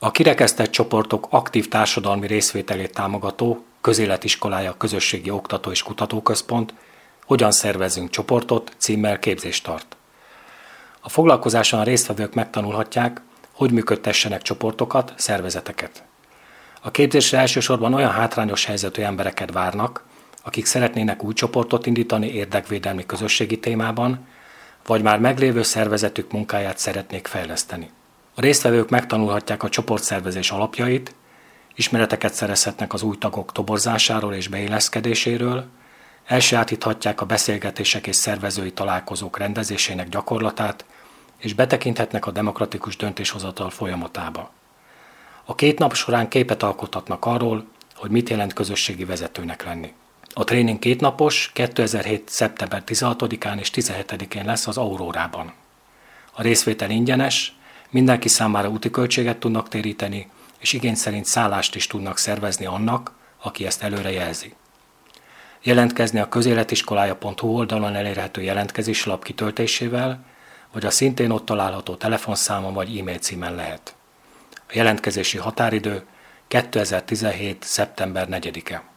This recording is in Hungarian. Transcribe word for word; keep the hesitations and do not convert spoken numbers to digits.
A kirekesztett csoportok aktív társadalmi részvételét támogató Közéletiskolája Közösségi Oktató és Kutatóközpont Hogyan szervezzünk csoportot címmel képzést tart. A foglalkozáson a résztvevők megtanulhatják, hogy működtessenek csoportokat, szervezeteket. A képzésre elsősorban olyan hátrányos helyzetű embereket várnak, akik szeretnének új csoportot indítani érdekvédelmi közösségi témában, vagy már meglévő szervezetük munkáját szeretnék fejleszteni. A résztvevők megtanulhatják a csoportszervezés alapjait, ismereteket szerezhetnek az új tagok toborzásáról és beilleszkedéséről, elsajátíthatják a beszélgetések és szervezői találkozók rendezésének gyakorlatát, és betekinthetnek a demokratikus döntéshozatal folyamatába. A két nap során képet alkothatnak arról, hogy mit jelent közösségi vezetőnek lenni. A tréning kétnapos, kétezer-hét. szeptember tizenhatodikán és tizenhetedikén lesz az Aurórában. A részvétel ingyenes, mindenki számára úti költséget tudnak téríteni, és igény szerint szállást is tudnak szervezni annak, aki ezt előre jelzi. Jelentkezni a közéletiskolája pont hu oldalon elérhető jelentkezési lap kitöltésével, vagy a szintén ott található telefonszámon vagy e-mail címen lehet. A jelentkezési határidő kétezer-tizenhét. szeptember negyedike.